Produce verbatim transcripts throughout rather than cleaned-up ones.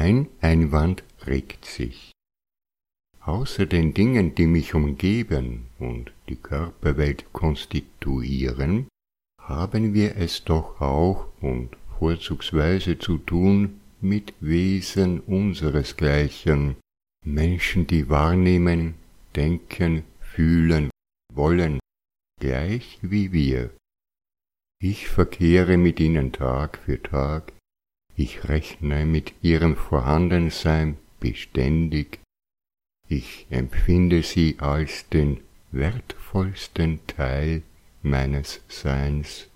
Ein Einwand regt sich. Außer den Dingen, die mich umgeben und die Körperwelt konstituieren, haben wir es doch auch und vorzugsweise zu tun mit Wesen unseresgleichen, Menschen, die wahrnehmen, denken, fühlen, wollen, gleich wie wir. Ich verkehre mit ihnen Tag für Tag, ich rechne mit ihrem Vorhandensein beständig, ich empfinde sie als den wertvollsten Teil meines Seins.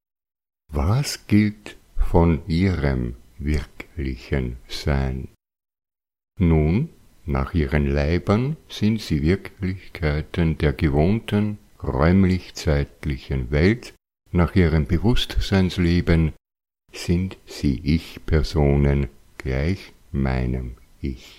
Was gilt von ihrem wirklichen Sein? Nun, nach ihren Leibern sind sie Wirklichkeiten der gewohnten, räumlich-zeitlichen Welt, nach ihrem Bewusstseinsleben sind sie Ich-Personen gleich meinem Ich.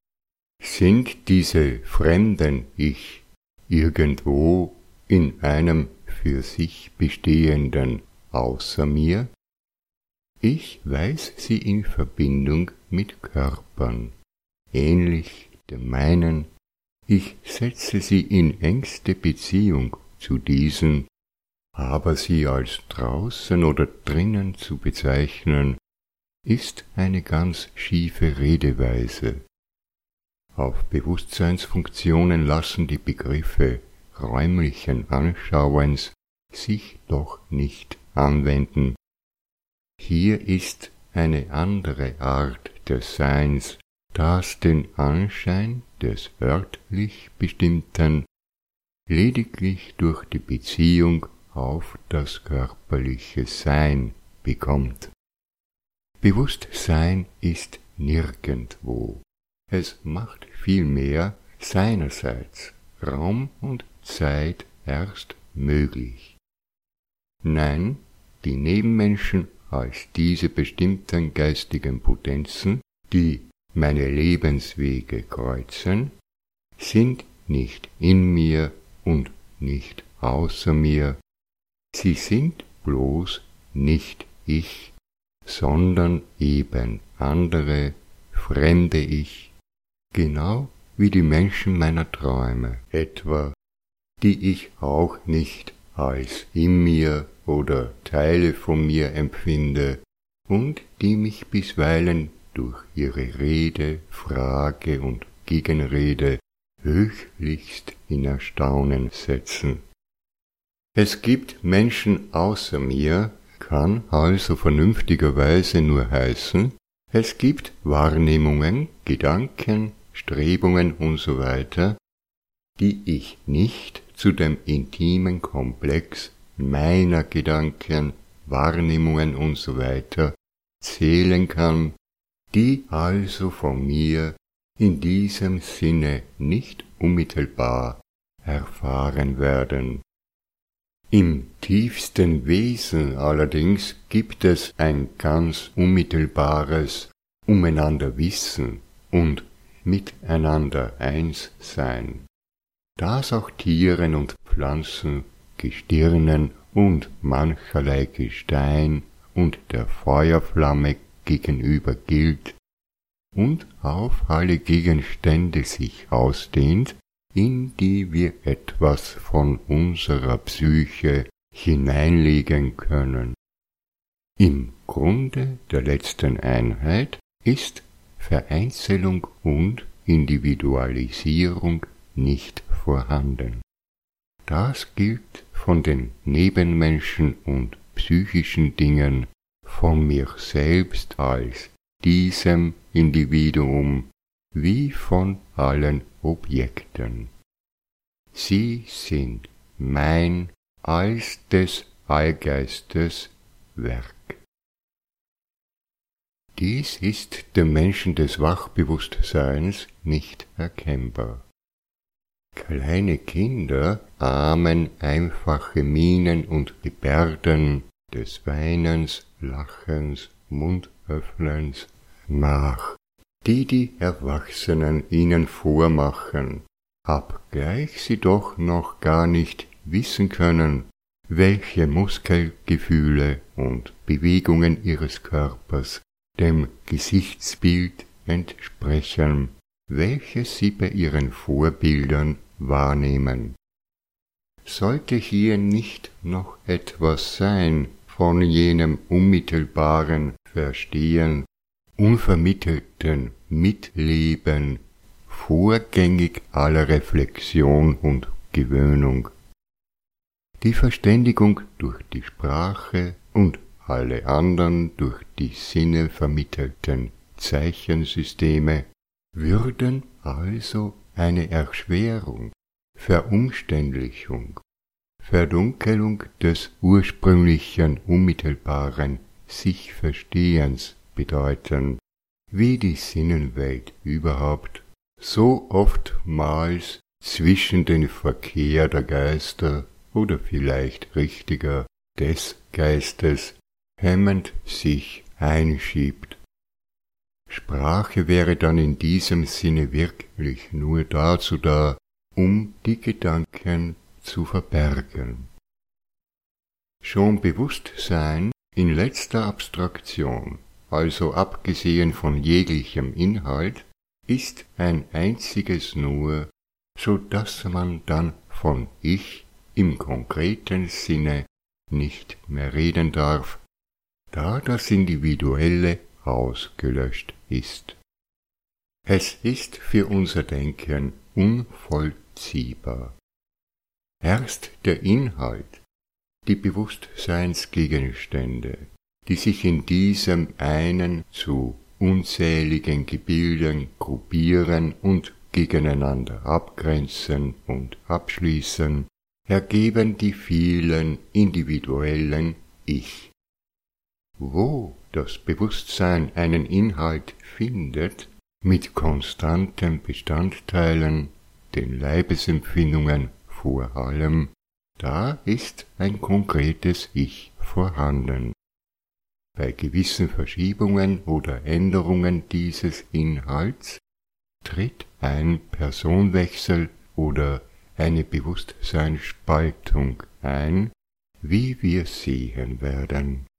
Sind diese fremden Ich irgendwo in einem für sich bestehenden Außer mir? Ich weiß sie in Verbindung mit Körpern, ähnlich dem meinen, ich setze sie in engste Beziehung zu diesen, aber sie als draußen oder drinnen zu bezeichnen, ist eine ganz schiefe Redeweise. Auf Bewusstseinsfunktionen lassen die Begriffe räumlichen Anschauens sich doch nicht anwenden. Hier ist eine andere Art des Seins, das den Anschein des örtlich Bestimmten lediglich durch die Beziehung auf das körperliche Sein bekommt. Bewusstsein ist nirgendwo. Es macht vielmehr seinerseits Raum und Zeit erst möglich. Nein, die Nebenmenschen als diese bestimmten geistigen Potenzen, die meine Lebenswege kreuzen, sind nicht in mir und nicht außer mir, sie sind bloß nicht ich, sondern eben andere, fremde Ich, genau wie die Menschen meiner Träume etwa, die ich auch nicht als in mir oder Teile von mir empfinde und die mich bisweilen durch ihre Rede, Frage und Gegenrede höchlichst in Erstaunen setzen. Es gibt Menschen außer mir, kann also vernünftigerweise nur heißen, es gibt Wahrnehmungen, Gedanken, Strebungen usw., die ich nicht zu dem intimen Komplex meiner Gedanken, Wahrnehmungen usw. zählen kann, die also von mir in diesem Sinne nicht unmittelbar erfahren werden. Im tiefsten Wesen allerdings gibt es ein ganz unmittelbares Umeinander-Wissen und miteinander eins sein, das auch Tieren und Pflanzen, Gestirnen und mancherlei Gestein und der Feuerflamme gegenüber gilt und auf alle Gegenstände sich ausdehnt, in die wir etwas von unserer Psyche hineinlegen können. Im Grunde der letzten Einheit ist Vereinzelung und Individualisierung nicht vorhanden. Das gilt von den Nebenmenschen und psychischen Dingen, von mir selbst als diesem Individuum, wie von allen Objekten. Sie sind mein als des Allgeistes Werk. Dies ist dem Menschen des Wachbewusstseins nicht erkennbar. Kleine Kinder ahmen einfache Mienen und Gebärden des Weinens, Lachens, Mundöffnens nach, die die Erwachsenen ihnen vormachen, obgleich sie doch noch gar nicht wissen können, welche Muskelgefühle und Bewegungen ihres Körpers dem Gesichtsbild entsprechen, welches sie bei ihren Vorbildern wahrnehmen. Sollte hier nicht noch etwas sein von jenem unmittelbaren Verstehen, unvermittelten Mitleben, vorgängig aller Reflexion und Gewöhnung. Die Verständigung durch die Sprache und alle anderen durch die Sinne vermittelten Zeichensysteme würden also eine Erschwerung, Verumständlichung, Verdunkelung des ursprünglichen unmittelbaren Sich-Verstehens bedeuten, wie die Sinnenwelt überhaupt so oftmals zwischen den Verkehr der Geister oder vielleicht richtiger des Geistes hemmend sich einschiebt. Sprache wäre dann in diesem Sinne wirklich nur dazu da, um die Gedanken zu verbergen. Schon Bewusstsein in letzter Abstraktion, also abgesehen von jeglichem Inhalt, ist ein einziges nur, so dass man dann von Ich im konkreten Sinne nicht mehr reden darf, da das Individuelle ausgelöscht ist. Es ist für unser Denken unvollziehbar. Erst der Inhalt, die Bewusstseinsgegenstände, die sich in diesem einen zu unzähligen Gebilden gruppieren und gegeneinander abgrenzen und abschließen, ergeben die vielen individuellen Ich. Wo das Bewusstsein einen Inhalt findet, mit konstanten Bestandteilen, den Leibesempfindungen vor allem, da ist ein konkretes Ich vorhanden. Bei gewissen Verschiebungen oder Änderungen dieses Inhalts tritt ein Personenwechsel oder eine Bewusstseinsspaltung ein, wie wir sehen werden.